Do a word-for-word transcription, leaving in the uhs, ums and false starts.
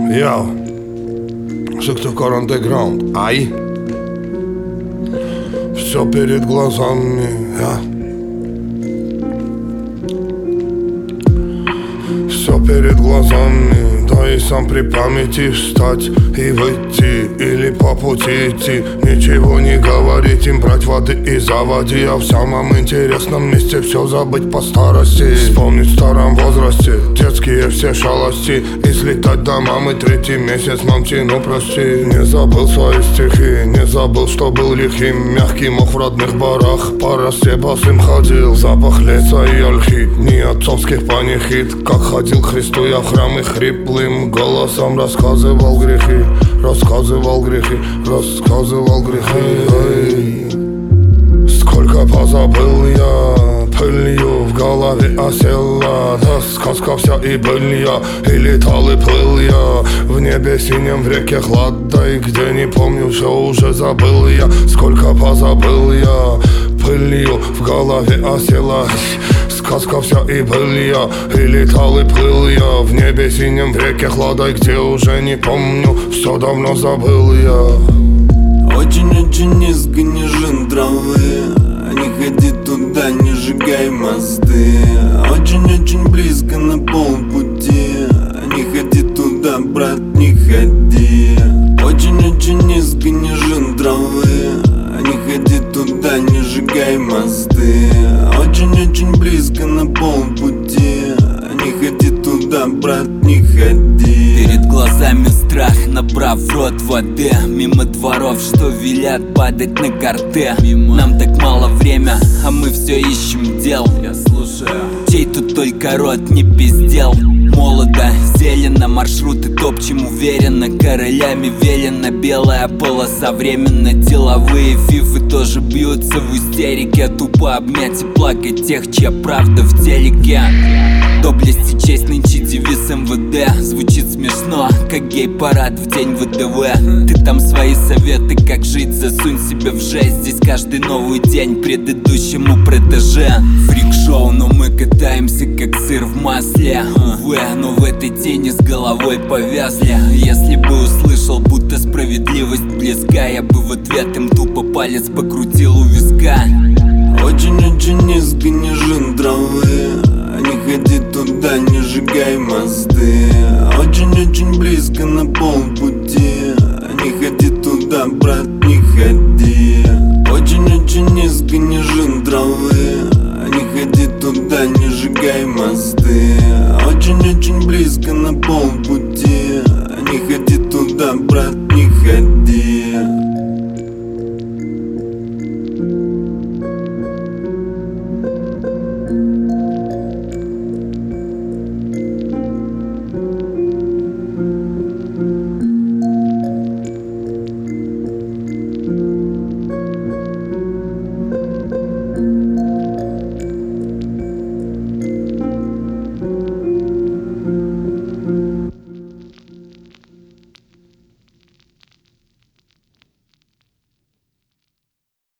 Yo, Сыктывкар Underground. Ай. Все перед глазами, я. Все перед глазами, да и сам при памяти встать и выйти, или по пути идти. Ничего не говорить им, брать воды и заводи, а в самом интересном месте все забыть по старости. Вспомнить в старом возрасте детские все шалости, и слетать до мамы третий месяц, мамти, ну прости. Не забыл свои стихи, не забыл, что был лихим, мягкий мох в родных барах, по росте босым ходил, запах леса и ольхи, дни отцовских панихид. Как ходил к Христу я в храм и хриплым голосом рассказывал грехи, рассказывал грехи, рассказывал грехи. Эй. Сколько позабыл я, пылью в голове осела, да сказка вся и был я, и летал и плыл я в небе синем, в реке гладкой, где не помню, все уже забыл я. Сколько позабыл я, пылью в голове осела, сказка вся и был я, и летал и плыл я в небе синем, в реке гладкой, где уже не помню, все давно забыл я. Очень-очень низко не жжён травы, не ходи туда, не сжигай мосты. Очень-очень близко на полпути, не ходи туда, брат, не ходи. Очень-очень низко не жжён травы, не ходи туда, не сжигай мосты. Очень-очень близко на полпути, не ходи туда, брат, не ходи. Перед глазами страх, набрав в рот воды, мимо дворов, что велят падать на карте. Нам так мало время, а мы все ищем дел. Я слушаю. Чей тут только рот не пиздел. Молодо, зелено, маршруты топчем уверенно, королями велено, белая полоса временно. Деловые фифы тоже бьются в истерике, тупо обнять и плакать тех, чья правда в телеке. Доблесть и честь нынче девиз эм вэ дэ. Звучит смешно, как гей-парад в день вэ дэ вэ. Ты там свои советы, как жить, засунь себе в жесть. Здесь каждый новый день предыдущему протеже. Фрик-шоу, но мы катаемся, как сыр в масле. Увы, но в этой тени с головой повязли. Если бы услышал, будто справедливость близка, я бы в ответ им тупо палец покрутил у виска. Очень-очень низко не жжён травы, не ходи туда, не сжигай мосты. Очень-очень близко на полпути, не ходи туда, брат, не ходи. Очень-очень низко не жжён травы, не ходи туда, не сжигай мосты. Очень-очень близко на полпути, не ходи туда, брат.